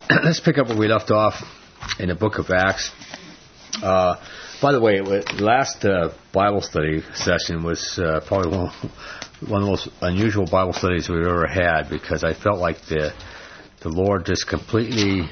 let's pick up where we left off in the book of Acts. By the way, last Bible study session was probably one of the most unusual Bible studies we've ever had, because I felt like the Lord just completely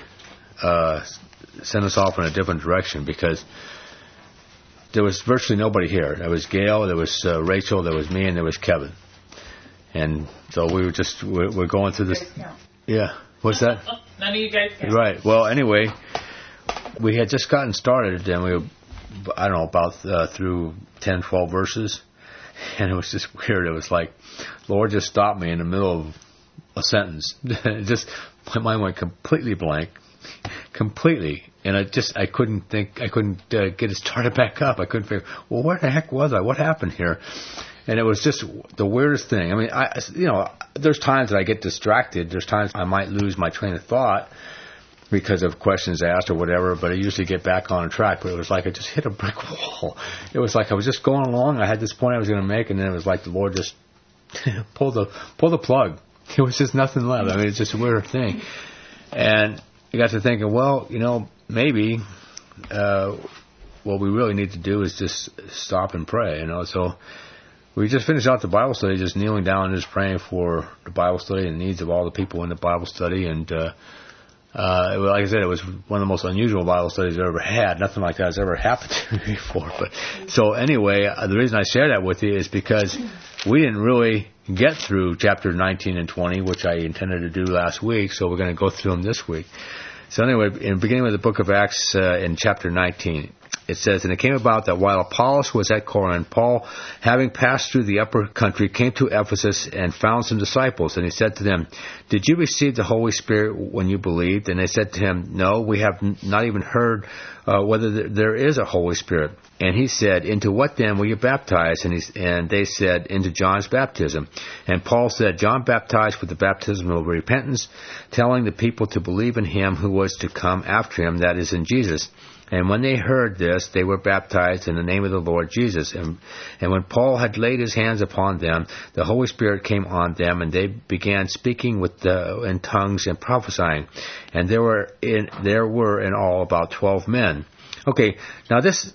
sent us off in a different direction, because there was virtually nobody here. There was Gail, there was Rachel, there was me, and there was Kevin. And so we're going through this. Yeah. What's that? None of you guys count. Right. Well, anyway, we had just gotten started, and we were, I don't know, about through 10, 12 verses. And it was just weird. It was like, Lord just stopped me in the middle of a sentence. My mind went completely blank. Completely. And I couldn't get it started back up. I couldn't figure, well, where the heck was I? What happened here? And it was just the weirdest thing. I mean, there's times that I get distracted. There's times I might lose my train of thought because of questions asked or whatever, but I usually get back on track. But it was like I just hit a brick wall. It was like I was just going along. I had this point I was going to make, and then it was like the Lord just pull the plug. It was just nothing left. I mean, it's just a weird thing. And I got to thinking, well, maybe what we really need to do is just stop and pray, So we just finished out the Bible study, just kneeling down and just praying for the Bible study and the needs of all the people in the Bible study. And like I said, it was one of the most unusual Bible studies I've ever had. Nothing like that has ever happened to me before. But so anyway, the reason I share that with you is because we didn't really get through chapter 19 and 20, which I intended to do last week. So we're going to go through them this week. So anyway, in beginning with the book of Acts in chapter 19, it says, "And it came about that while Apollos was at Corinth, Paul, having passed through the upper country, came to Ephesus and found some disciples. And he said to them, 'Did you receive the Holy Spirit when you believed?' And they said to him, 'No, we have not even heard whether there is a Holy Spirit.' And he said, 'Into what then were you baptized?' And they said, 'Into John's baptism.' And Paul said, 'John baptized with the baptism of repentance, telling the people to believe in him who was to come after him, that is, in Jesus. And when they heard this, they were baptized in the name of the Lord Jesus. And when Paul had laid his hands upon them, the Holy Spirit came on them, and they began speaking in tongues and prophesying. And there were in all about 12 men." Okay, now this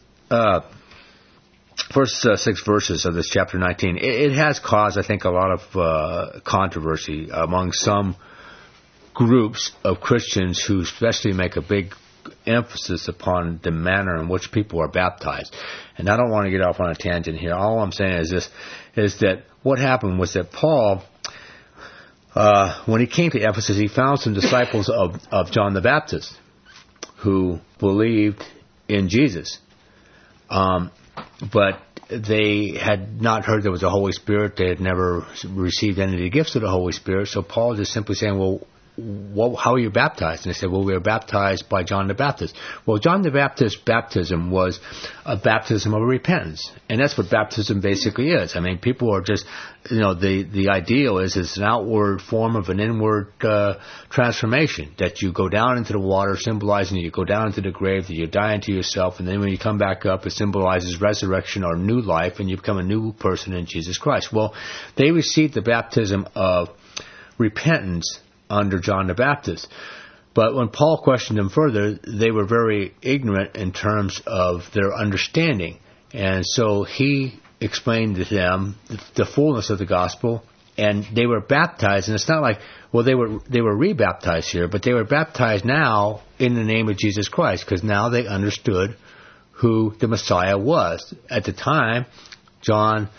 first 6 verses of this chapter 19, it has caused, I think, a lot of controversy among some groups of Christians who especially make a big emphasis upon the manner in which people are baptized. And I don't want to get off on a tangent here. All I'm saying is that what happened was that Paul, when he came to Ephesus, he found some disciples of John the Baptist who believed in Jesus. But they had not heard there was a Holy Spirit. They had never received any of the gifts of the Holy Spirit. So Paul is just simply saying, well, how are you baptized? And they said, well, we were baptized by John the Baptist. Well, John the Baptist's baptism was a baptism of repentance. And that's what baptism basically is. I mean, people are just, the ideal is it's an outward form of an inward transformation, that you go down into the water, symbolizing that you go down into the grave, that you die into yourself, and then when you come back up, it symbolizes resurrection or new life, and you become a new person in Jesus Christ. Well, they received the baptism of repentance under John the Baptist. But when Paul questioned them further, they were very ignorant in terms of their understanding. And so he explained to them the fullness of the gospel, and they were baptized. And it's not like, well, they were rebaptized here, but they were baptized now in the name of Jesus Christ, because now they understood who the Messiah was. At the time, John,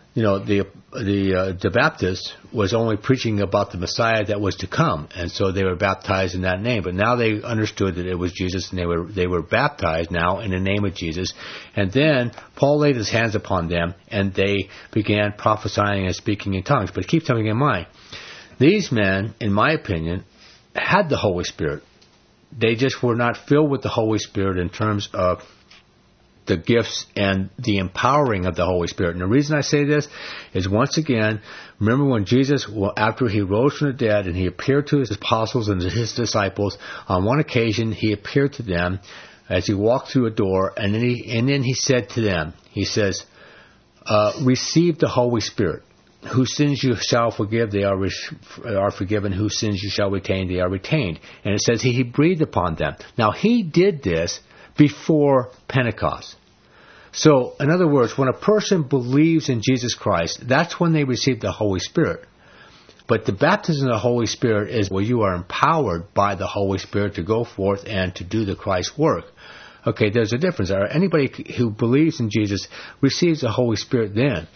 the Baptist was only preaching about the Messiah that was to come, and so they were baptized in that name. But now they understood that it was Jesus, and they were baptized now in the name of Jesus. And then Paul laid his hands upon them, and they began prophesying and speaking in tongues. But keep something in mind: these men, in my opinion, had the Holy Spirit. They just were not filled with the Holy Spirit in terms of the gifts and the empowering of the Holy Spirit. And the reason I say this is, once again, remember when Jesus, after he rose from the dead and he appeared to his apostles and his disciples, on one occasion he appeared to them as he walked through a door, and then he said to them, he says, receive the Holy Spirit. whose sins you shall forgive, they are forgiven. Whose sins you shall retain, they are retained. And it says he breathed upon them. Now, he did this before Pentecost. So, in other words, when a person believes in Jesus Christ, that's when they receive the Holy Spirit. But the baptism of the Holy Spirit is where you are empowered by the Holy Spirit to go forth and to do the Christ work. Okay, there's a difference. Anybody who believes in Jesus receives the Holy Spirit then.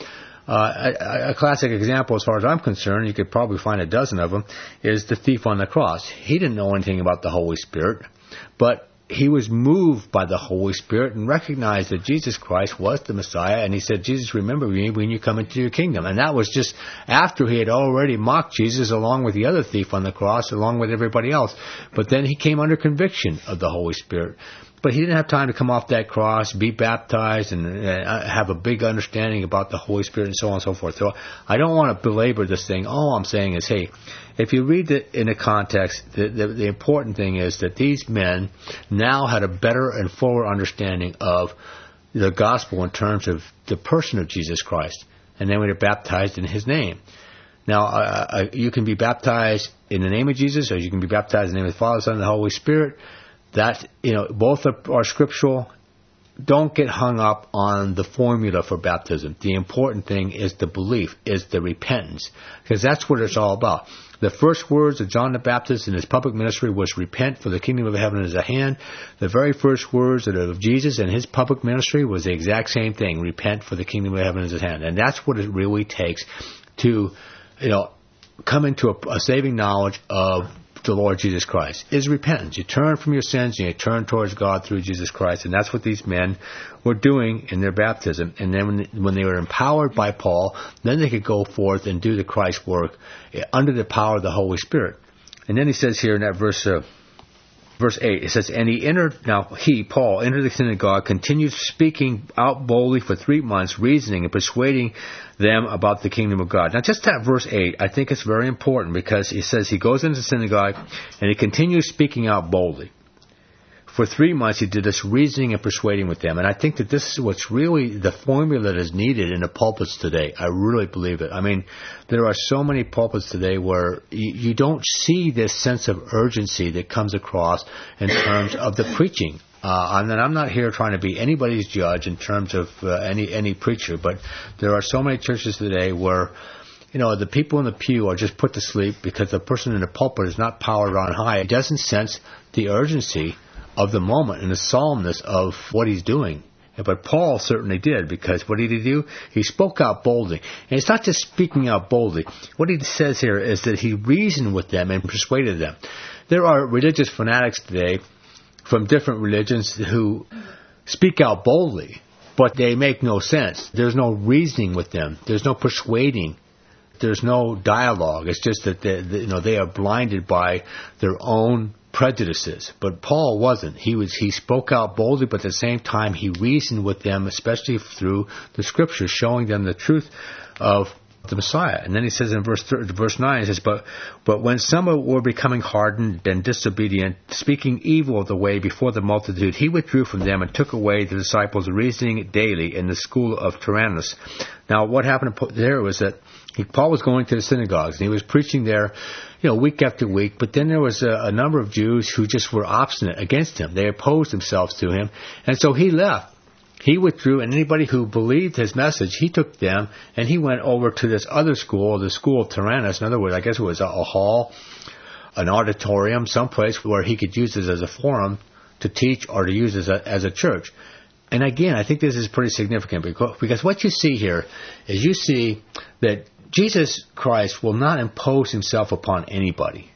A classic example, as far as I'm concerned, you could probably find a dozen of them, is the thief on the cross. He didn't know anything about the Holy Spirit, but he was moved by the Holy Spirit and recognized that Jesus Christ was the Messiah. And he said, Jesus, remember me when you come into your kingdom. And that was just after he had already mocked Jesus along with the other thief on the cross, along with everybody else. But then he came under conviction of the Holy Spirit. But he didn't have time to come off that cross, be baptized, and have a big understanding about the Holy Spirit and so on and so forth. So I don't want to belabor this thing. All I'm saying is, hey, if you read it in a context, the important thing is that these men now had a better and fuller understanding of the gospel in terms of the person of Jesus Christ. And then we were baptized in his name. Now, you can be baptized in the name of Jesus, or you can be baptized in the name of the Father, Son, and the Holy Spirit. That, both are scriptural. Don't get hung up on the formula for baptism. The important thing is the belief, is the repentance, because that's what it's all about. The first words of John the Baptist in his public ministry was, repent, for the kingdom of heaven is at hand. The very first words of Jesus in his public ministry was the exact same thing, repent, for the kingdom of heaven is at hand. And that's what it really takes to, come into a saving knowledge of the Lord Jesus Christ, is repentance. You turn from your sins and you turn towards God through Jesus Christ. And that's what these men were doing in their baptism. And then when they were empowered by Paul, then they could go forth and do the Christ work under the power of the Holy Spirit. And then he says here in that verse 8, it says, and Paul, entered the synagogue, continued speaking out boldly for 3 months, reasoning and persuading them about the kingdom of God. Now, just that verse 8, I think it's very important, because he says he goes into the synagogue and he continues speaking out boldly. For 3 months, he did this reasoning and persuading with them. And I think that this is what's really the formula that is needed in the pulpits today. I really believe it. I mean, there are so many pulpits today where you don't see this sense of urgency that comes across in terms of the preaching. And I'm not here trying to be anybody's judge in terms of any preacher, but there are so many churches today where the people in the pew are just put to sleep because the person in the pulpit is not powered on high. He doesn't sense the urgency of the moment and the solemnness of what he's doing. But Paul certainly did, because what did he do? He spoke out boldly. And it's not just speaking out boldly. What he says here is that he reasoned with them and persuaded them. There are religious fanatics today from different religions who speak out boldly, but they make no sense. There's no reasoning with them. There's no persuading. There's no dialogue. It's just that they are blinded by their own prejudices. But Paul wasn't. He spoke out boldly, but at the same time he reasoned with them, especially through the scriptures, showing them the truth of the Messiah. And then he says in verse 9, he says, But when some were becoming hardened and disobedient, speaking evil of the way before the multitude, he withdrew from them and took away the disciples, reasoning daily in the school of Tyrannus. Now, what happened there was that Paul was going to the synagogues, and he was preaching there, week after week. But then there was a number of Jews who just were obstinate against him. They opposed themselves to him. And so he left. He withdrew, and anybody who believed his message, he took them, and he went over to this other school, the school of Tyrannus. In other words, I guess it was a hall, an auditorium, someplace where he could use this as a forum to teach or to use this as a church. And again, I think this is pretty significant, because what you see here is you see that Jesus Christ will not impose himself upon anybody.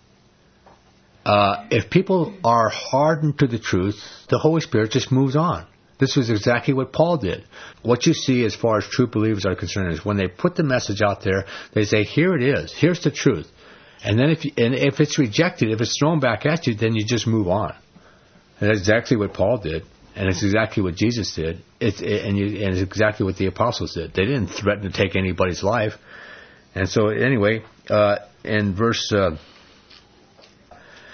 If people are hardened to the truth, the Holy Spirit just moves on. This was exactly what Paul did. What you see as far as true believers are concerned is when they put the message out there, they say, here it is, here's the truth. And then if it's rejected, if it's thrown back at you, then you just move on. And that's exactly what Paul did. And it's exactly what Jesus did. And it's exactly what the apostles did. They didn't threaten to take anybody's life. And so anyway, in verse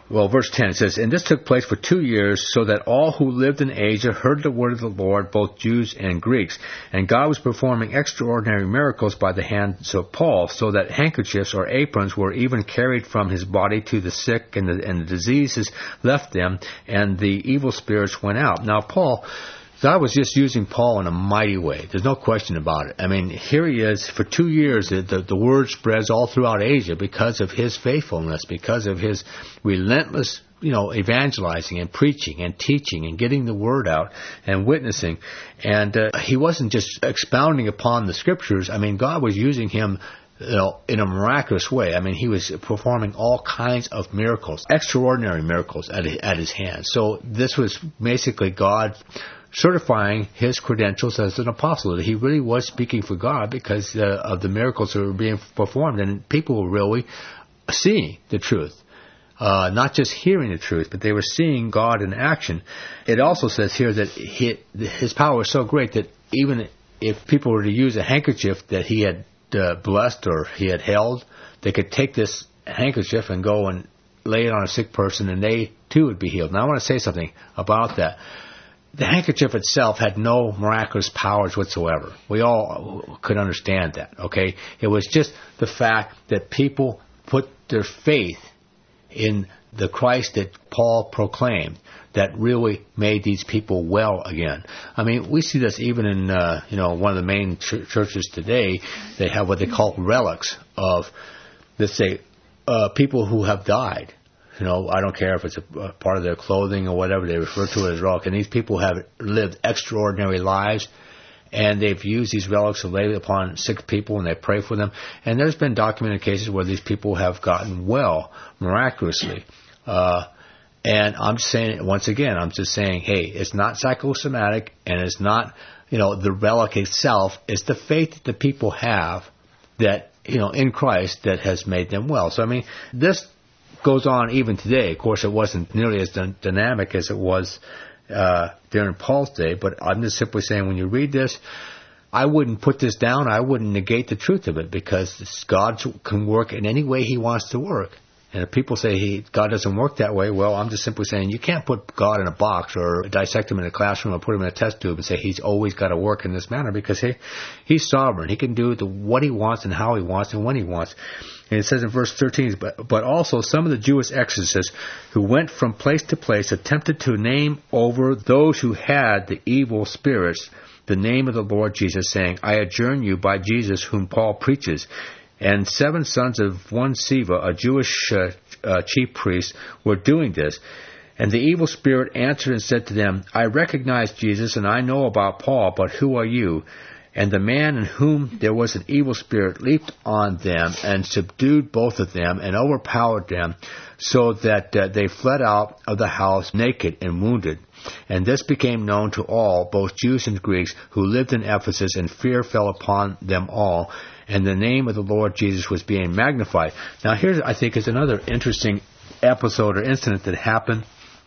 Well, verse 10, it says, "And this took place for 2 years, so that all who lived in Asia heard the word of the Lord, both Jews and Greeks. And God was performing extraordinary miracles by the hands of Paul, so that handkerchiefs or aprons were even carried from his body to the sick, and the diseases left them, and the evil spirits went out." Now, God was just using Paul in a mighty way. There's no question about it. I mean, here he is. For 2 years, the word spreads all throughout Asia because of his faithfulness, because of his relentless, evangelizing and preaching and teaching and getting the word out and witnessing. And he wasn't just expounding upon the scriptures. I mean, God was using him in a miraculous way. I mean, he was performing all kinds of miracles, extraordinary miracles at his hands. So this was basically God certifying his credentials as an apostle, that he really was speaking for God because of the miracles that were being performed, and people were really seeing the truth. Not just hearing the truth, but they were seeing God in action. It also says here that his power was so great that even if people were to use a handkerchief that he had blessed or he had held, they could take this handkerchief and go and lay it on a sick person, and they too would be healed. Now I want to say something about that. The handkerchief itself had no miraculous powers whatsoever. We all could understand that, okay? It was just the fact that people put their faith in the Christ that Paul proclaimed that really made these people well again. I mean, we see this even in, one of the main churches today. They have what they call relics of, let's say, people who have died. I don't care if it's a part of their clothing or whatever, they refer to it as relic. And these people have lived extraordinary lives, and they've used these relics to lay upon sick people, and they pray for them. And there's been documented cases where these people have gotten well miraculously. And I'm just saying, once again, hey, it's not psychosomatic, and it's not, the relic itself. It's the faith that the people have that, in Christ that has made them well. So, I mean, this goes on even today. Of course, it wasn't nearly as dynamic as it was during Paul's day, but I'm just simply saying, when you read this, I wouldn't put this down. I wouldn't negate the truth of it, because God can work in any way he wants to work. And if people say God doesn't work that way, well, I'm just simply saying you can't put God in a box or dissect him in a classroom or put him in a test tube and say he's always got to work in this manner, because he's sovereign. He can do what he wants and how he wants and when he wants. And it says in verse 13, but also some of the Jewish exorcists who went from place to place attempted to name over those who had the evil spirits the name of the Lord Jesus, saying, "I adjourn you by Jesus whom Paul preaches." And 7 sons of one Sceva, a Jewish chief priest, were doing this. And the evil spirit answered and said to them, "I recognize Jesus, and I know about Paul, but who are you?" And the man in whom there was an evil spirit leaped on them and subdued both of them and overpowered them, so that they fled out of the house naked and wounded. And this became known to all, both Jews and Greeks, who lived in Ephesus, and fear fell upon them all. And the name of the Lord Jesus was being magnified. Now here, I think, is another interesting episode or incident that happened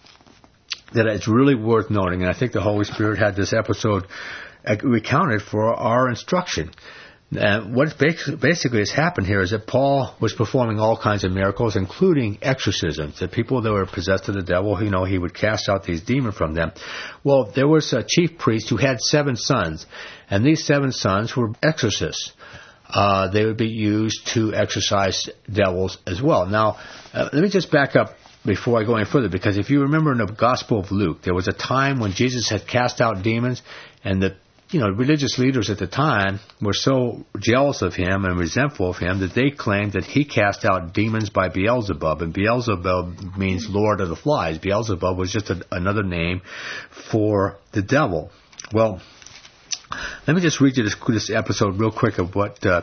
that is really worth noting. And I think the Holy Spirit had this episode recounted for our instruction. What basically has happened here is that Paul was performing all kinds of miracles, including exorcisms. The people that were possessed of the devil, he would cast out these demons from them. Well, there was a chief priest who had 7 sons, and these 7 sons were exorcists. They would be used to exorcise devils as well. Now, let me just back up before I go any further, because if you remember in the Gospel of Luke, there was a time when Jesus had cast out demons, and the religious leaders at the time were so jealous of him and resentful of him that they claimed that he cast out demons by Beelzebub. And Beelzebub means Lord of the Flies. Beelzebub was just another name for the devil. Well, let me just read you this episode real quick of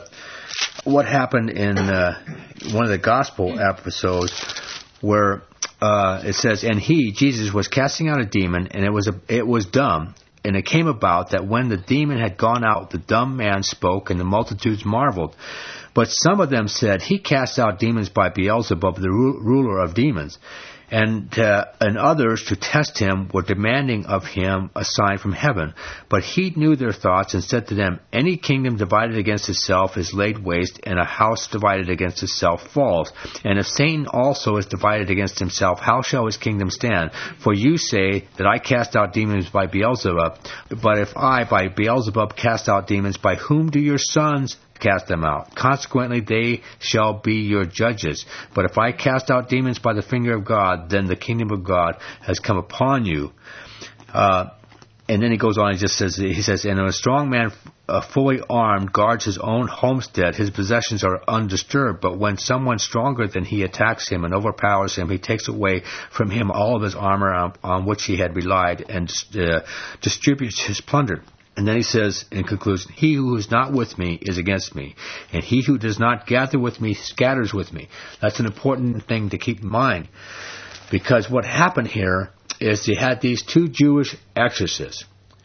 what happened in one of the gospel episodes, where it says, "And he, Jesus, was casting out a demon, and it was dumb. And it came about that when the demon had gone out, the dumb man spoke, and the multitudes marveled. But some of them said, He cast out demons by Beelzebub, the ruler of demons. And others, to test him, were demanding of him a sign from heaven. But he knew their thoughts and said to them, any kingdom divided against itself is laid waste, and a house divided against itself falls. And if Satan also is divided against himself, how shall his kingdom stand? For you say that I cast out demons by Beelzebub. But if I, by Beelzebub, cast out demons, by whom do your sons cast them out? Consequently, they shall be your judges. But if I cast out demons by the finger of God, then the kingdom of God has come upon you. And then he goes on, he says, and a strong man fully armed guards his own homestead, his possessions are undisturbed. But when someone stronger than he attacks him and overpowers him, he takes away from him all of his armor on which he had relied, and distributes his plunder. And then he says, in conclusion, he who is not with me is against me, and he who does not gather with me scatters with me. That's an important thing to keep in mind, because what happened here is they had these two Jewish exorcists,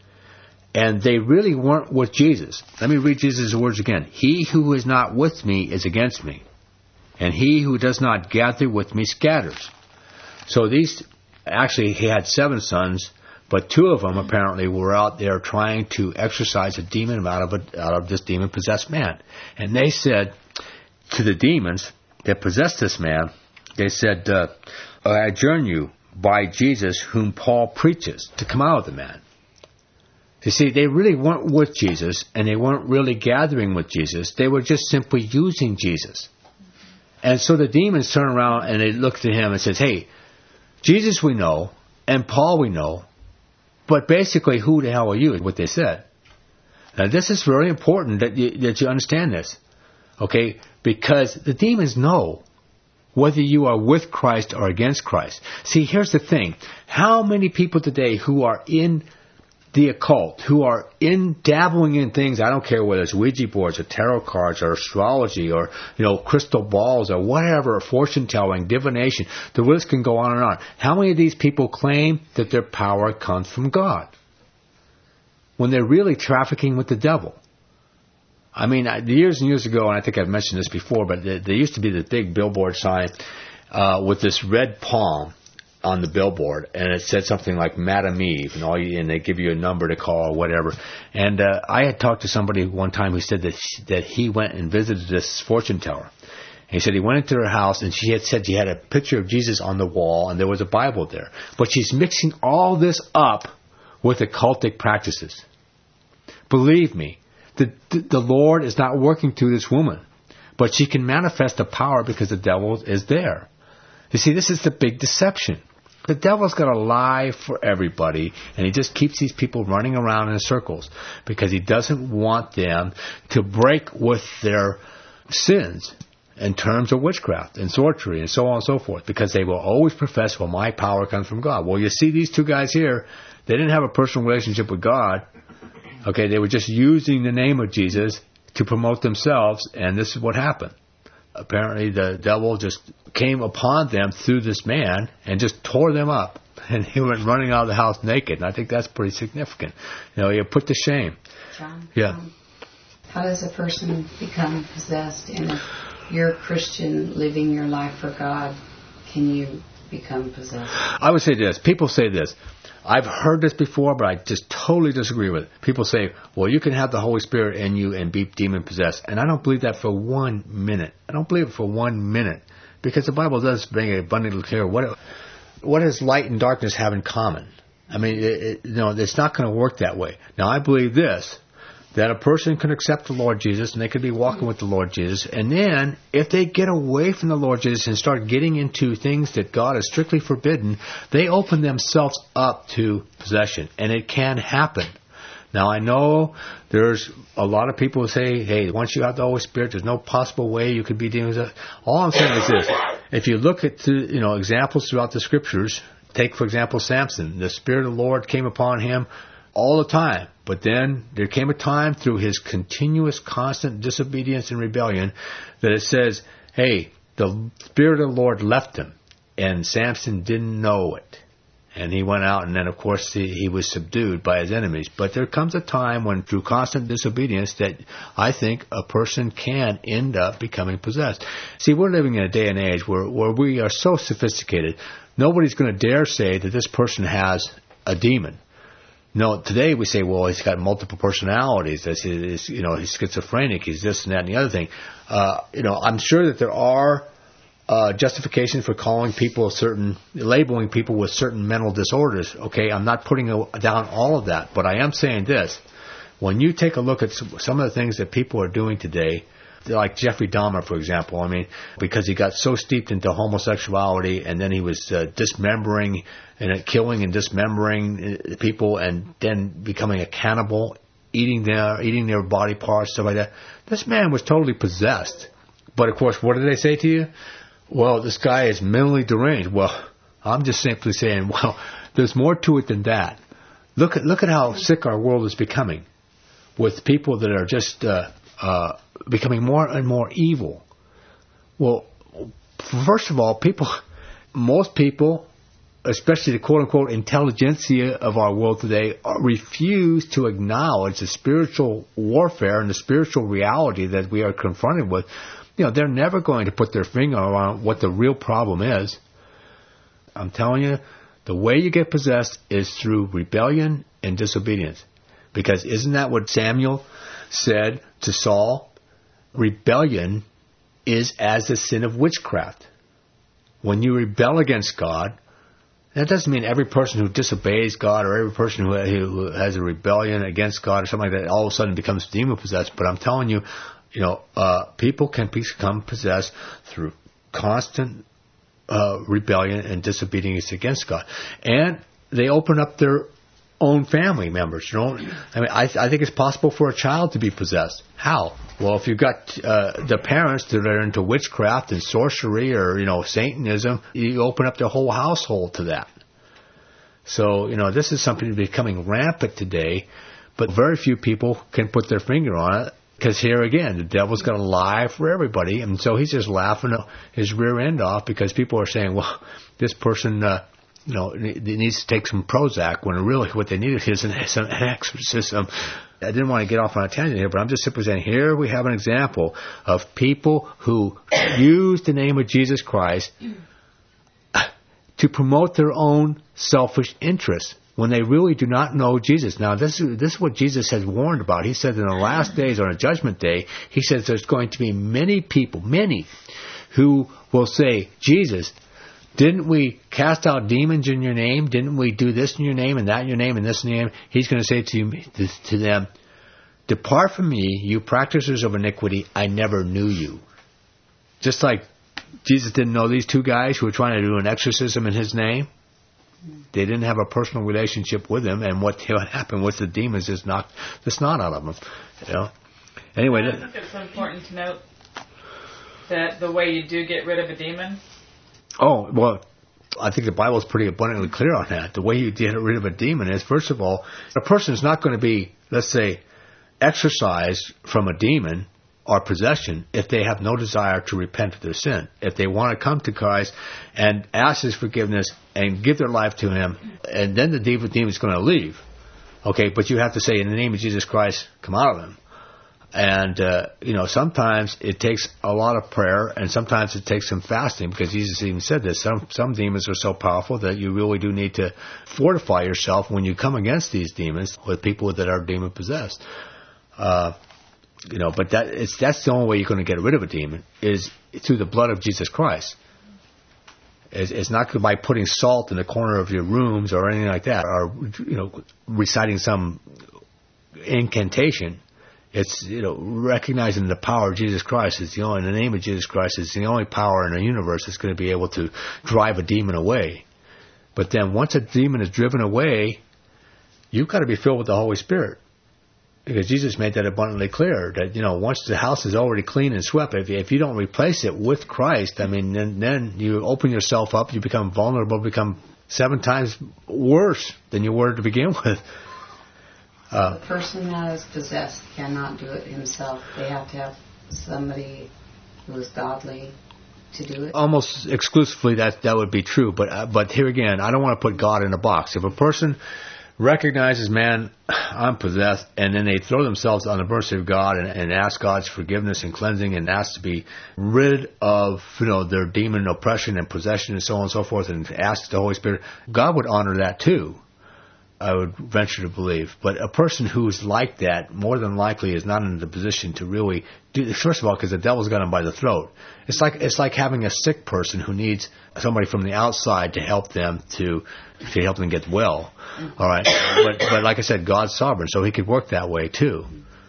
and they really weren't with Jesus. Let me read Jesus' words again. He who is not with me is against me, and he who does not gather with me scatters. So actually he had 7 sons, but 2 of them apparently were out there trying to exorcise a demon out of this demon-possessed man. And they said to the demons that possessed this man, they said, I adjourn you by Jesus whom Paul preaches, to come out of the man. You see, they really weren't with Jesus, and they weren't really gathering with Jesus. They were just simply using Jesus. And so the demons turn around and they look to him and says, hey, Jesus we know, and Paul we know, but basically, who the hell are you, is what they said. Now, this is very important that you understand this, okay? Because the demons know whether you are with Christ or against Christ. See, here's the thing. How many people today who are in the occult, who are dabbling in things, I don't care whether it's Ouija boards or tarot cards or astrology or, crystal balls or whatever, or fortune telling, divination, the list can go on and on. How many of these people claim that their power comes from God when they're really trafficking with the devil? I mean, years and years ago, and I think I've mentioned this before, but there used to be the big billboard sign with this red palm on the billboard, and it said something like Madam Eve, and they give you a number to call or whatever. And I had talked to somebody one time who said that he went and visited this fortune teller. And he said he went into her house, and she had said she had a picture of Jesus on the wall, and there was a Bible there. But she's mixing all this up with occultic practices. Believe me, the Lord is not working through this woman, but she can manifest the power because the devil is there. You see, this is the big deception. The devil's got a lie for everybody, and he just keeps these people running around in circles because he doesn't want them to break with their sins in terms of witchcraft and sorcery and so on and so forth, because they will always profess, well, my power comes from God. Well, you see these 2 guys here, they didn't have a personal relationship with God. Okay, they were just using the name of Jesus to promote themselves, and this is what happened. Apparently the devil just came upon them through this man and just tore them up. And he went running out of the house naked. And I think that's pretty significant. You're put to shame. John, yeah. How does a person become possessed? And if you're a Christian living your life for God, can you become possessed? I would say this. People say this. I've heard this before, but I just totally disagree with it. People say, well, you can have the Holy Spirit in you and be demon-possessed. And I don't believe that for 1 minute. I don't believe it for 1 minute. Because the Bible does bring it abundantly clear. What does light and darkness have in common? I mean, it's not going to work that way. Now, I believe this, that a person can accept the Lord Jesus and they could be walking with the Lord Jesus. And then, if they get away from the Lord Jesus and start getting into things that God has strictly forbidden, they open themselves up to possession. And it can happen. Now, I know there's a lot of people who say, hey, once you have the Holy Spirit, there's no possible way you could be dealing with it. All I'm saying is this. If you look at examples throughout the Scriptures, take, for example, Samson. The Spirit of the Lord came upon him all the time. But then there came a time through his continuous, constant disobedience and rebellion that it says, hey, the Spirit of the Lord left him, and Samson didn't know it. And he went out, and then, of course, he was subdued by his enemies. But there comes a time when, through constant disobedience, that I think a person can end up becoming possessed. See, we're living in a day and age where we are so sophisticated, nobody's going to dare say that this person has a demon. No, today we say, well, he's got multiple personalities. He's schizophrenic. He's this and that and the other thing. I'm sure that there are justification for labeling people with certain mental disorders. Okay, I'm not putting down all of that, but I am saying this. When you take a look at some of the things that people are doing today, like Jeffrey Dahmer, for example, I mean, because he got so steeped into homosexuality, and then he was dismembering and killing and dismembering people, and then becoming a cannibal, eating their body parts, stuff like that. This man was totally possessed. But of course, what do they say to you? Well, this guy is mentally deranged. Well, I'm just simply saying, well, there's more to it than that. Look at how sick our world is becoming, with people that are just becoming more and more evil. Well, first of all, most people, especially the quote-unquote intelligentsia of our world today, refuse to acknowledge the spiritual warfare and the spiritual reality that we are confronted with. They're never going to put their finger on what the real problem is. I'm telling you, the way you get possessed is through rebellion and disobedience. Because isn't that what Samuel said to Saul? Rebellion is as the sin of witchcraft. When you rebel against God, that doesn't mean every person who disobeys God or every person who has a rebellion against God or something like that all of a sudden becomes demon-possessed. But I'm telling you, people can become possessed through constant rebellion and disobedience against God. And they open up their own family members. I think it's possible for a child to be possessed. How? Well, if you've got the parents that are into witchcraft and sorcery or, Satanism, you open up their whole household to that. So, this is something becoming rampant today, but very few people can put their finger on it. Because here again, the devil's got a lie for everybody, and so he's just laughing his rear end off because people are saying, well, this person, needs to take some Prozac, when really what they need is an exorcism. I didn't want to get off on a tangent here, but I'm just simply saying, here we have an example of people who use the name of Jesus Christ to promote their own selfish interests, when they really do not know Jesus. Now, this is what Jesus has warned about. He said in the last days, on a judgment day, he says there's going to be many people, who will say, Jesus, didn't we cast out demons in your name? Didn't we do this in your name and that in your name and this in your name? He's going to say to them, depart from me, you practitioners of iniquity, I never knew you. Just like Jesus didn't know these two guys who were trying to do an exorcism in his name. They didn't have a personal relationship with him, and what happened with the demons is knocked the snot out of them. Anyway, I think it's important to note that the way you do get rid of a demon. Oh, well, I think the Bible is pretty abundantly clear on that. The way you get rid of a demon is, first of all, a person is not going to be, let's say, exorcised from a demon or possession if they have no desire to repent of their sin. If they want to come to Christ and ask His forgiveness and give their life to Him, and then the demon is going to leave. Okay, but you have to say, in the name of Jesus Christ, come out of them. And, sometimes it takes a lot of prayer, and sometimes it takes some fasting, because Jesus even said this. Some demons are so powerful that you really do need to fortify yourself when you come against these demons with people that are demon-possessed. But that's the only way you're going to get rid of a demon, is through the blood of Jesus Christ. It's not by putting salt in the corner of your rooms or anything like that, or reciting some incantation. It's recognizing the power of Jesus Christ is the name of Jesus Christ is the only power in the universe that's going to be able to drive a demon away. But then once a demon is driven away, you've got to be filled with the Holy Spirit. Because Jesus made that abundantly clear that, once the house is already clean and swept, if you don't replace it with Christ, then you open yourself up, you become vulnerable, become 7 times worse than you were to begin with. The person that is possessed cannot do it himself. They have to have somebody who is godly to do it? Almost exclusively that would be true. But here again, I don't want to put God in a box. If a person recognizes, man, I'm possessed, and then they throw themselves on the mercy of God and ask God's forgiveness and cleansing and ask to be rid of their demon oppression and possession and so on and so forth, and ask the Holy Spirit, God would honor that too, I would venture to believe. But a person who's like that, more than likely, is not in the position to really do this. First of all, because the devil's got him by the throat. It's like having a sick person who needs somebody from the outside to help them get well. All right, but like I said, God's sovereign, so He could work that way too.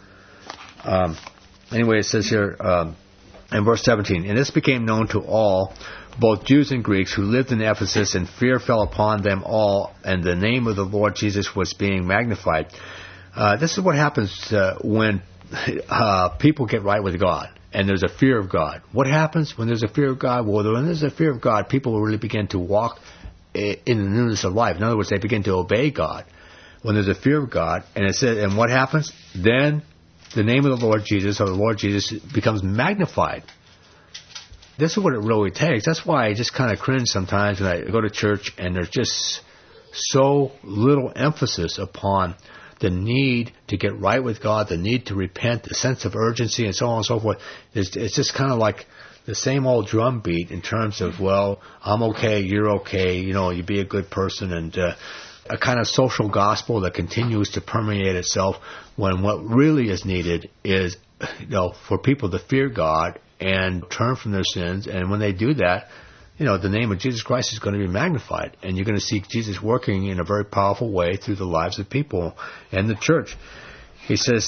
Anyway, it says here in verse 17, and this became known to all, both Jews and Greeks, who lived in Ephesus, and fear fell upon them all, and the name of the Lord Jesus was being magnified. This is what happens when people get right with God, and there's a fear of God. What happens when there's a fear of God? Well, when there's a fear of God, people will really begin to walk in the newness of life. In other words, they begin to obey God. When there's a fear of God, and it says, and what happens? Then the name of the Lord Jesus, or the Lord Jesus, becomes magnified. This is what it really takes. That's why I just kind of cringe sometimes when I go to church and there's just so little emphasis upon the need to get right with God, the need to repent, the sense of urgency, and so on and so forth. It's just kind of like the same old drum beat in terms of, well, I'm okay, you're okay, you be a good person, and a kind of social gospel that continues to permeate itself, when what really is needed is, for people to fear God and turn from their sins. And when they do that, the name of Jesus Christ is going to be magnified, and you're going to see Jesus working in a very powerful way through the lives of people and the church. He says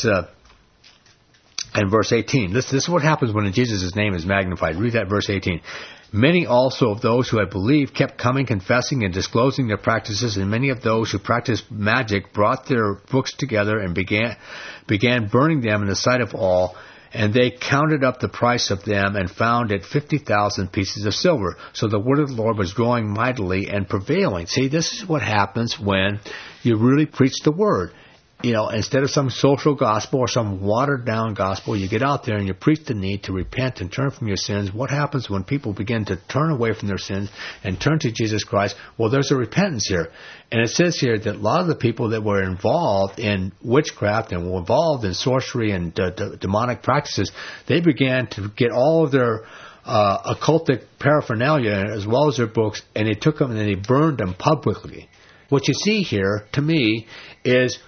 in verse 18, this is what happens when Jesus' name is magnified. Read that verse 18. Many also of those who had believed kept coming, confessing, and disclosing their practices, and many of those who practiced magic brought their books together and began burning them in the sight of all. And they counted up the price of them and found it 50,000 pieces of silver. So the word of the Lord was growing mightily and prevailing. See, this is what happens when you really preach the word. Instead of some social gospel or some watered-down gospel, you get out there and you preach the need to repent and turn from your sins. What happens when people begin to turn away from their sins and turn to Jesus Christ? Well, there's a repentance here. And it says here that a lot of the people that were involved in witchcraft and were involved in sorcery and demonic practices, they began to get all of their occultic paraphernalia as well as their books, and they took them and they burned them publicly. What you see here, to me, is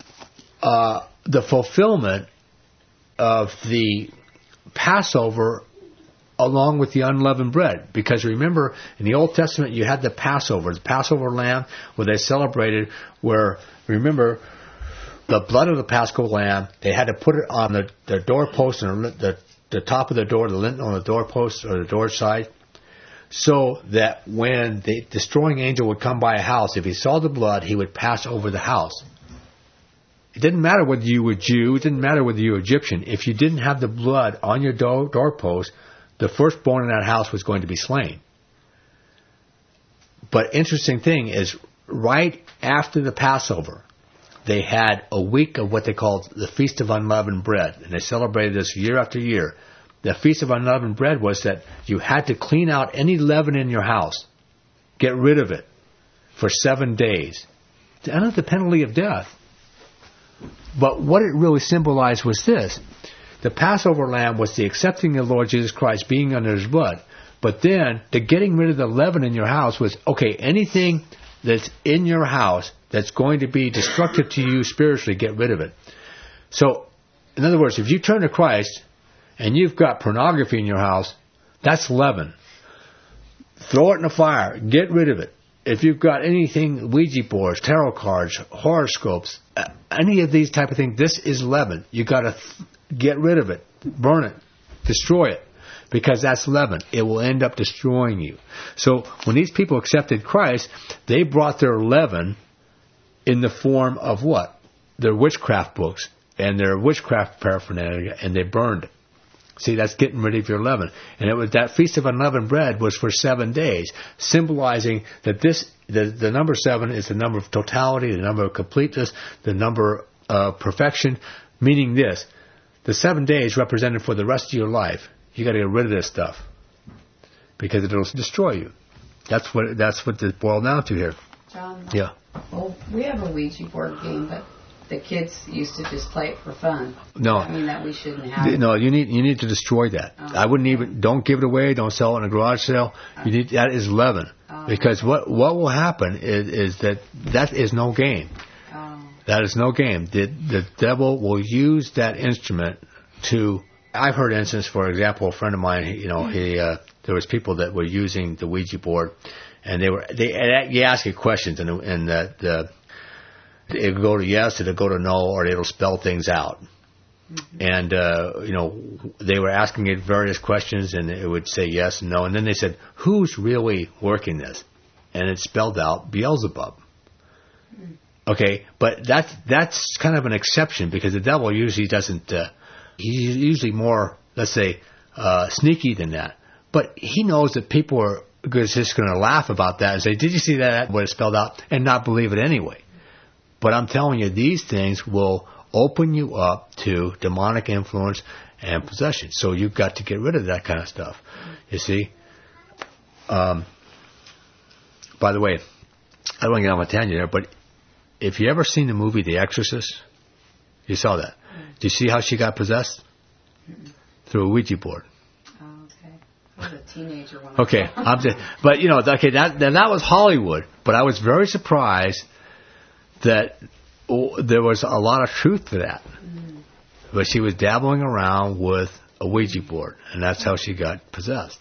the fulfillment of the Passover along with the unleavened bread. Because remember, in the Old Testament, you had the Passover lamb, where they celebrated, where, remember, the blood of the Paschal lamb, they had to put it on the doorpost and the top of the door, the lintel on the doorpost or the door side, so that when the destroying angel would come by a house, if he saw the blood, he would pass over the house. It didn't matter whether you were Jew. It didn't matter whether you were Egyptian. If you didn't have the blood on your doorpost, the firstborn in that house was going to be slain. But interesting thing is, right after the Passover, they had a week of what they called the Feast of Unleavened Bread. And they celebrated this year after year. The Feast of Unleavened Bread was that you had to clean out any leaven in your house. Get rid of it for 7 days. Under the penalty of death. But what it really symbolized was this. The Passover lamb was the accepting of the Lord Jesus Christ, being under His blood. But then, the getting rid of the leaven in your house was, okay, anything that's in your house that's going to be destructive to you spiritually, get rid of it. So, in other words, if you turn to Christ and you've got pornography in your house, that's leaven. Throw it in the fire. Get rid of it. If you've got anything, Ouija boards, tarot cards, horoscopes, any of these type of things, this is leaven. You've got to get rid of it, burn it, destroy it, because that's leaven. It will end up destroying you. So when these people accepted Christ, they brought their leaven in the form of what? Their witchcraft books and their witchcraft paraphernalia, and they burned it. See, that's getting rid of your leaven. And it was that Feast of Unleavened Bread was for 7 days, symbolizing that the number 7 is the number of totality, the number of completeness, the number of perfection, meaning this. The 7 days represented for the rest of your life. You got to get rid of this stuff. because it'll destroy you. That's what this boiled down to here. John? Yeah. Well, we have a Ouija board game, but the kids used to just play it for fun. No. I mean, that we shouldn't have. No, you need to destroy that. Oh, I wouldn't even, don't give it away, don't sell it in a garage sale. That is leaven. Oh. Because what will happen is that is no game. Oh. That is no game. The devil will use that instrument to, I've heard instances, for example, a friend of mine, there was people that were using the Ouija board, and you ask it questions, and it'll go to yes, it'll go to no, or it'll spell things out. Mm-hmm. And, they were asking it various questions, and it would say yes and no. And then they said, who's really working this? And it spelled out Beelzebub. Mm-hmm. Okay, but that's kind of an exception, because the devil usually doesn't, he's usually more, let's say, sneaky than that. But he knows that people are just going to laugh about that and say, did you see that, what it spelled out, and not believe it anyway. But I'm telling you, these things will open you up to demonic influence and possession. So you've got to get rid of that kind of stuff. You see? By the way, I don't want to get on a tangent there, but if you ever seen the movie The Exorcist, you saw that. Do you see how she got possessed? Through a Ouija board. Oh, okay. I was a teenager when Okay, but that was Hollywood. But I was very surprised that there was a lot of truth to that. Mm. But she was dabbling around with a Ouija board, and that's how she got possessed.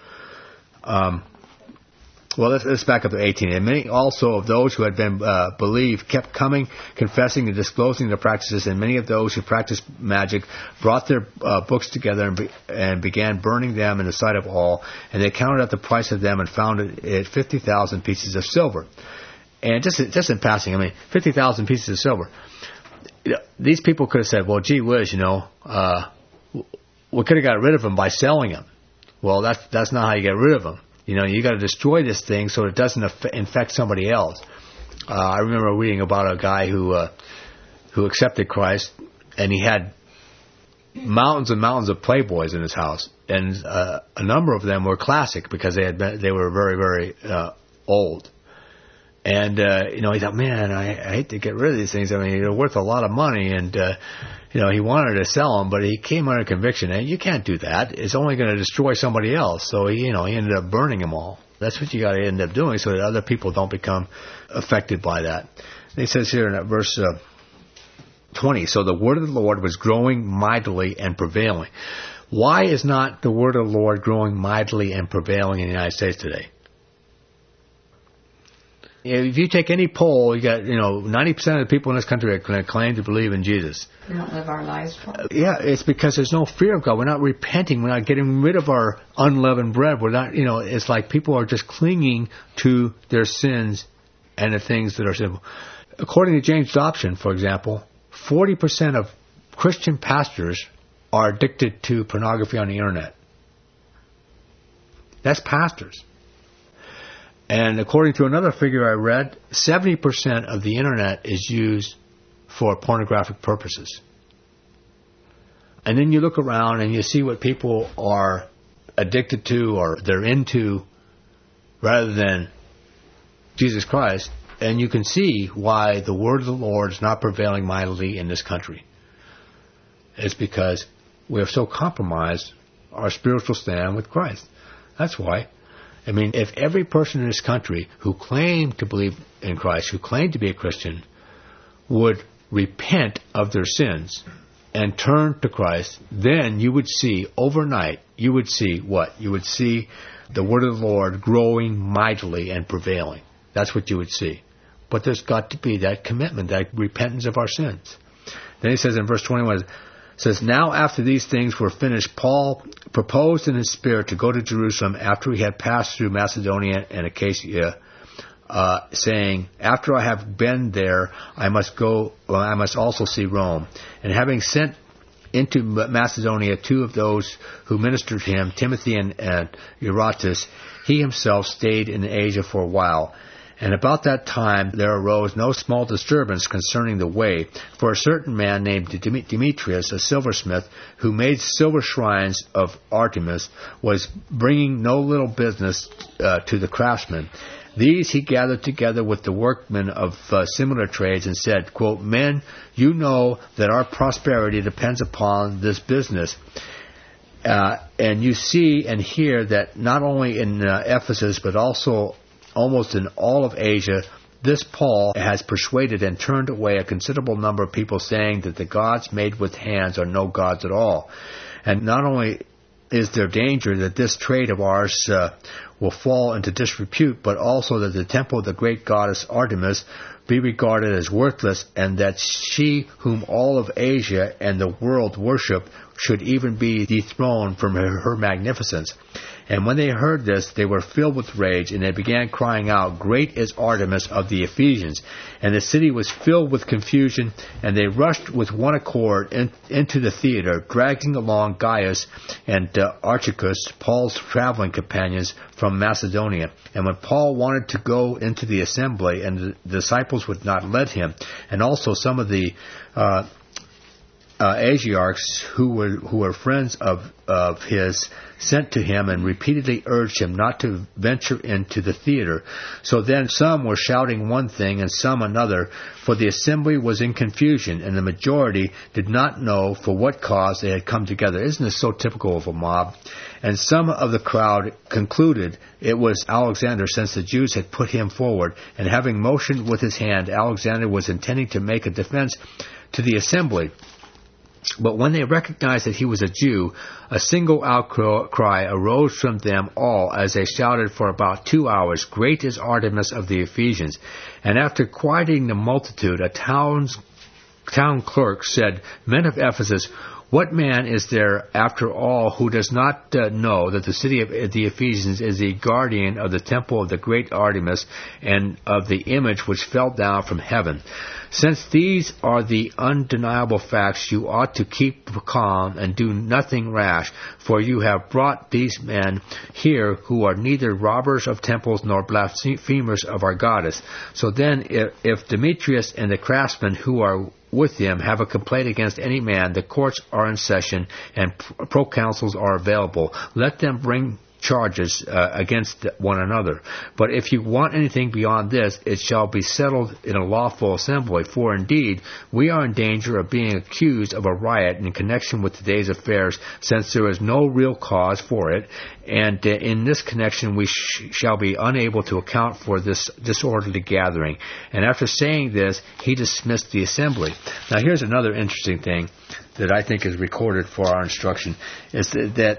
Well, let's back up to 18. And many also of those who had been believed kept coming, confessing and disclosing their practices. And many of those who practiced magic brought their books together and began burning them in the sight of all. And they counted out the price of them and found it at 50,000 pieces of silver. And just in passing, 50,000 pieces of silver. These people could have said, well, gee whiz, we could have got rid of them by selling them. Well, that's not how you get rid of them. You got to destroy this thing so it doesn't infect somebody else. I remember reading about a guy who accepted Christ, and he had mountains and mountains of Playboys in his house, and a number of them were classic because they were very, very old. And he thought, man, I hate to get rid of these things. They're worth a lot of money, and he wanted to sell them, but he came under conviction. And you can't do that. It's only going to destroy somebody else. So he ended up burning them all. That's what you got to end up doing, so that other people don't become affected by that. And he says here in that verse 20, so the word of the Lord was growing mightily and prevailing. Why is not the word of the Lord growing mightily and prevailing in the United States today? If you take any poll, you got 90% of the people in this country are going to claim to believe in Jesus. We don't live our lives for it. Yeah, it's because there's no fear of God. We're not repenting. We're not getting rid of our unleavened bread. We're not. It's like people are just clinging to their sins and the things that are sinful. According to James Dobson, for example, 40% of Christian pastors are addicted to pornography on the internet. That's pastors. And according to another figure I read, 70% of the internet is used for pornographic purposes. And then you look around and you see what people are addicted to or they're into rather than Jesus Christ, and you can see why the word of the Lord is not prevailing mightily in this country. It's because we have so compromised our spiritual stand with Christ. That's why. If every person in this country who claimed to believe in Christ, who claimed to be a Christian, would repent of their sins and turn to Christ, then you would see overnight, you would see what? You would see the word of the Lord growing mightily and prevailing. That's what you would see. But there's got to be that commitment, that repentance of our sins. Then he says in verse 21, says, now after these things were finished, Paul proposed in his spirit to go to Jerusalem after he had passed through Macedonia and Achaia, saying, after I have been there, I must also see Rome. And having sent into Macedonia two of those who ministered to him, Timothy and Erastus, he himself stayed in Asia for a while. And about that time there arose no small disturbance concerning the way, for a certain man named Demetrius, a silversmith, who made silver shrines of Artemis, was bringing no little business to the craftsmen. These he gathered together with the workmen of similar trades and said, quote, "Men, you know that our prosperity depends upon this business. And you see and hear that not only in Ephesus, but also almost in all of Asia, this Paul has persuaded and turned away a considerable number of people, saying that the gods made with hands are no gods at all. And not only is there danger that this trade of ours will fall into disrepute, but also that the temple of the great goddess Artemis be regarded as worthless, and that she whom all of Asia and the world worship should even be dethroned from her magnificence." And when they heard this, they were filled with rage, and they began crying out, "Great is Artemis of the Ephesians!" And the city was filled with confusion, and they rushed with one accord into the theater, dragging along Gaius and Archicus, Paul's traveling companions from Macedonia. And when Paul wanted to go into the assembly, and the disciples would not let him, and also some of the Asiarchs who were friends of his sent to him and repeatedly urged him not to venture into the theater. So then some were shouting one thing and some another, for the assembly was in confusion, and the majority did not know for what cause they had come together. Isn't this so typical of a mob? And some of the crowd concluded it was Alexander, since the Jews had put him forward, and having motioned with his hand, Alexander was intending to make a defense to the assembly. But when they recognized that he was a Jew, a single outcry arose from them all as they shouted for about 2 hours, "Great is Artemis of the Ephesians." And after quieting the multitude, a town clerk said, "Men of Ephesus, what man is there, after all, who does not know that the city of the Ephesians is the guardian of the temple of the great Artemis and of the image which fell down from heaven? Since these are the undeniable facts, you ought to keep calm and do nothing rash, for you have brought these men here who are neither robbers of temples nor blasphemers of our goddess. So then, if Demetrius and the craftsmen who are with him have a complaint against any man, the courts are in session and proconsuls are available. Let them bring charges against one another. But if you want anything beyond this, it shall be settled in a lawful assembly. For indeed, we are in danger of being accused of a riot in connection with today's affairs, since there is no real cause for it. And in this connection, we shall be unable to account for this disorderly gathering." And after saying this, he dismissed the assembly. Now, here's another interesting thing that I think is recorded for our instruction, is that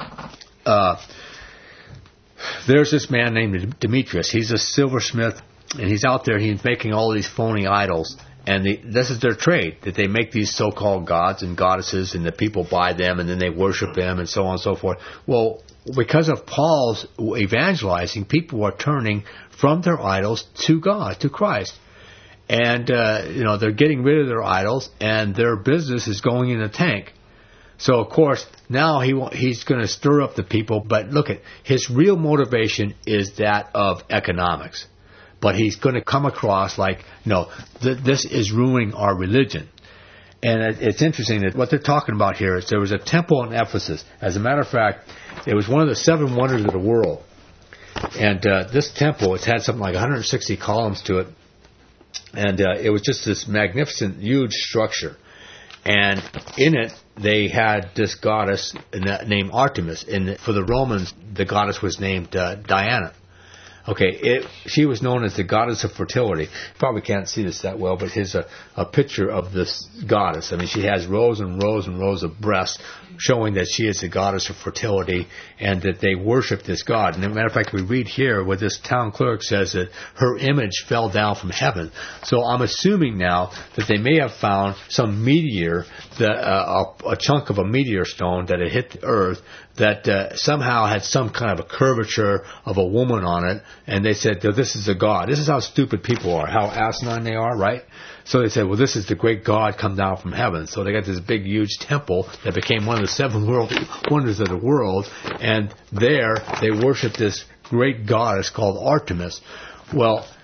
there's this man named Demetrius. He's a silversmith, and he's out there. He's making all these phony idols, and this is their trade, that they make these so-called gods and goddesses, and the people buy them, and then they worship them, and so on and so forth. Well, because of Paul's evangelizing, people are turning from their idols to God, to Christ. And, they're getting rid of their idols, and their business is going in the tank. So, of course, now he's going to stir up the people, but look at his real motivation is that of economics. But he's going to come across like, no, this is ruining our religion. And it's interesting that what they're talking about here is there was a temple in Ephesus. As a matter of fact, it was one of the 7 wonders of the world. And this temple, it's had something like 160 columns to it. And it was just this magnificent, huge structure. And in it, they had this goddess named Artemis. And for the Romans, the goddess was named Diana. Okay, she was known as the goddess of fertility. You probably can't see this that well, but here's a picture of this goddess. I mean, she has rows and rows and rows of breasts, showing that she is the goddess of fertility and that they worship this god. And as a matter of fact, we read here where this town clerk says that her image fell down from heaven. So I'm assuming now that they may have found some meteor, a chunk of a meteor stone that had hit the earth, that somehow had some kind of a curvature of a woman on it, and they said, this is a god. This is how stupid people are, how asinine they are, right? So they said, well, this is the great God come down from heaven. So they got this big, huge temple that became one of the 7 wonders of the world, and there they worship this great goddess called Artemis. Well,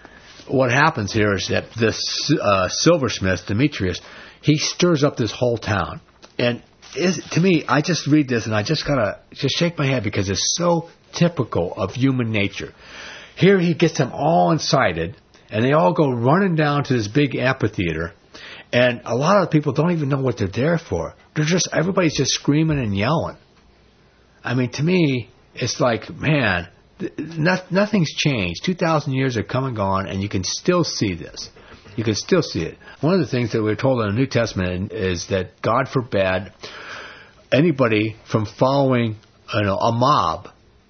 what happens here is that this silversmith, Demetrius, he stirs up this whole town. And to me, I just read this and I just gotta just shake my head because it's so typical of human nature. Here he gets them all incited, and they all go running down to this big amphitheater, and a lot of people don't even know what they're there for. Everybody's just screaming and yelling. I mean, to me, it's like, man, nothing's changed. 2,000 years have come and gone, and you can still see this. You can still see it. One of the things that we're told in the New Testament is that God forbid anybody from following a mob,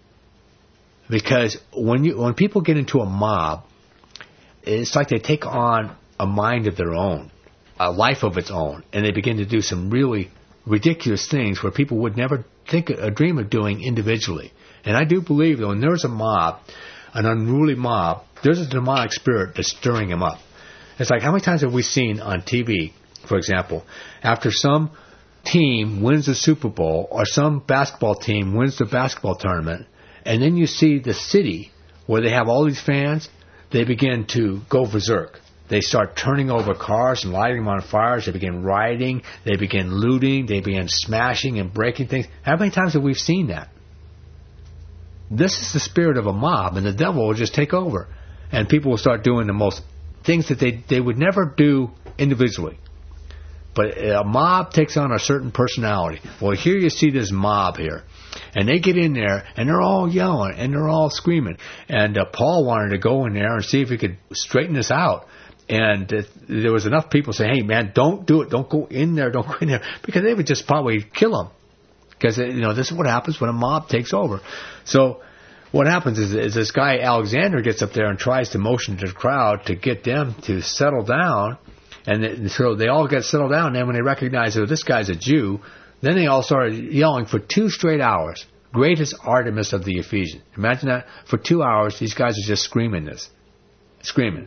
because when people get into a mob, it's like they take on a mind of their own, a life of its own, and they begin to do some really ridiculous things where people would never dream of doing individually. And I do believe that when there's a mob, an unruly mob, there's a demonic spirit that's stirring them up. It's like, how many times have we seen on TV, for example, after some team wins the Super Bowl or some basketball team wins the basketball tournament, and then you see the city where they have all these fans, they begin to go berserk. They start turning over cars and lighting them on fires. They begin rioting. They begin looting. They begin smashing and breaking things. How many times have we seen that? This is the spirit of a mob, and the devil will just take over. And people will start doing the most things that they would never do individually. But a mob takes on a certain personality. Well, here you see this mob here. And they get in there, and they're all yelling, and they're all screaming. And Paul wanted to go in there and see if he could straighten this out. And there was enough people saying, hey, man, don't do it. Don't go in there. Don't go in there. Because they would just probably kill him. Because, this is what happens when a mob takes over. So what happens is this guy Alexander gets up there and tries to motion to the crowd to get them to settle down. And so they all get settled down. And then when they recognize that this guy's a Jew, then they all started yelling for 2 straight hours, greatest Artemis of the Ephesians. Imagine that. For 2 hours, these guys are just screaming this. Screaming.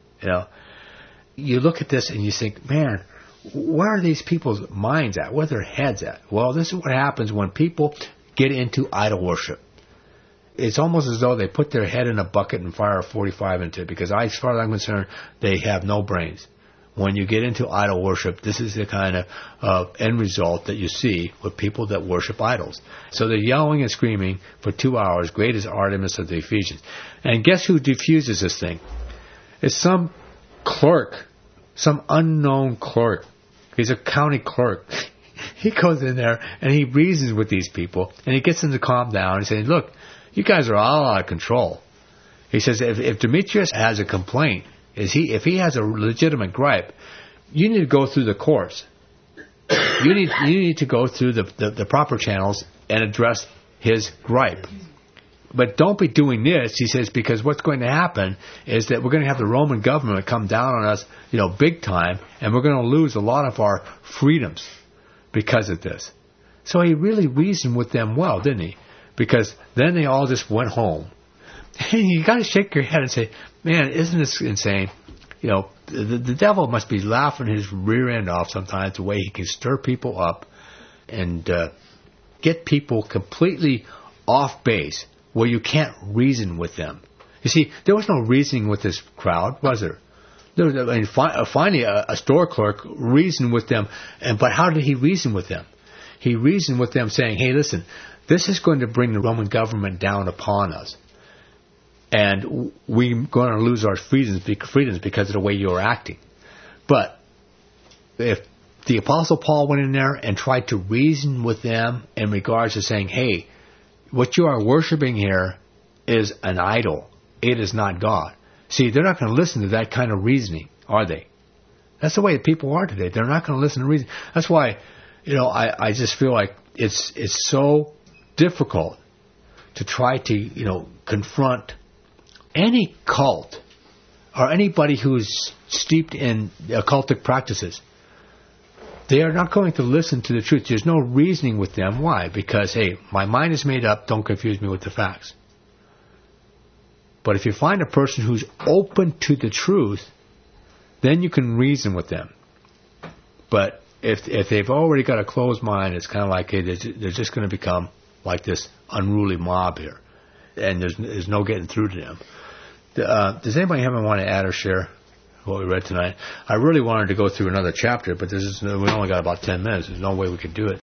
You look at this and you think, man, where are these people's minds at? Where are their heads at? Well, this is what happens when people get into idol worship. It's almost as though they put their head in a bucket and fire a 45 into it, because as far as I'm concerned, they have no brains. When you get into idol worship, this is the kind of end result that you see with people that worship idols. So they're yelling and screaming for 2 hours, great is Artemis of the Ephesians. And guess who diffuses this thing? It's some clerk, some unknown clerk. He's a county clerk. He goes in there and he reasons with these people, and he gets them to calm down and say, look, you guys are all out of control. He says, if Demetrius has a complaint, if he has a legitimate gripe, you need to go through the courts. You need to go through the proper channels and address his gripe. But don't be doing this, he says, because what's going to happen is that we're going to have the Roman government come down on us, big time, and we're going to lose a lot of our freedoms because of this. So he really reasoned with them well, didn't he? Because then they all just went home. And you got to shake your head and say, man, isn't this insane? The devil must be laughing his rear end off sometimes, the way he can stir people up and get people completely off base where you can't reason with them. You see, there was no reasoning with this crowd, was there? Finally, a store clerk reasoned with them, but how did he reason with them? He reasoned with them saying, hey, listen, this is going to bring the Roman government down upon us. And we're going to lose our freedoms because of the way you're acting. But if the Apostle Paul went in there and tried to reason with them in regards to saying, hey, what you are worshiping here is an idol. It is not God. See, they're not going to listen to that kind of reasoning, are they? That's the way people are today. They're not going to listen to reason. That's why, I just feel like it's so difficult to try to, confront any cult or anybody who's steeped in occultic practices. They are not going to listen to the truth. There's no reasoning with them. Why? Because, hey, my mind is made up. Don't confuse me with the facts. But if you find a person who's open to the truth, then you can reason with them. But if they've already got a closed mind, it's kind of like, hey, they're just going to become like this unruly mob here. And there's no getting through to them. Does anybody want to add or share what we read tonight? I really wanted to go through another chapter, but we only got about 10 minutes. There's no way we could do it.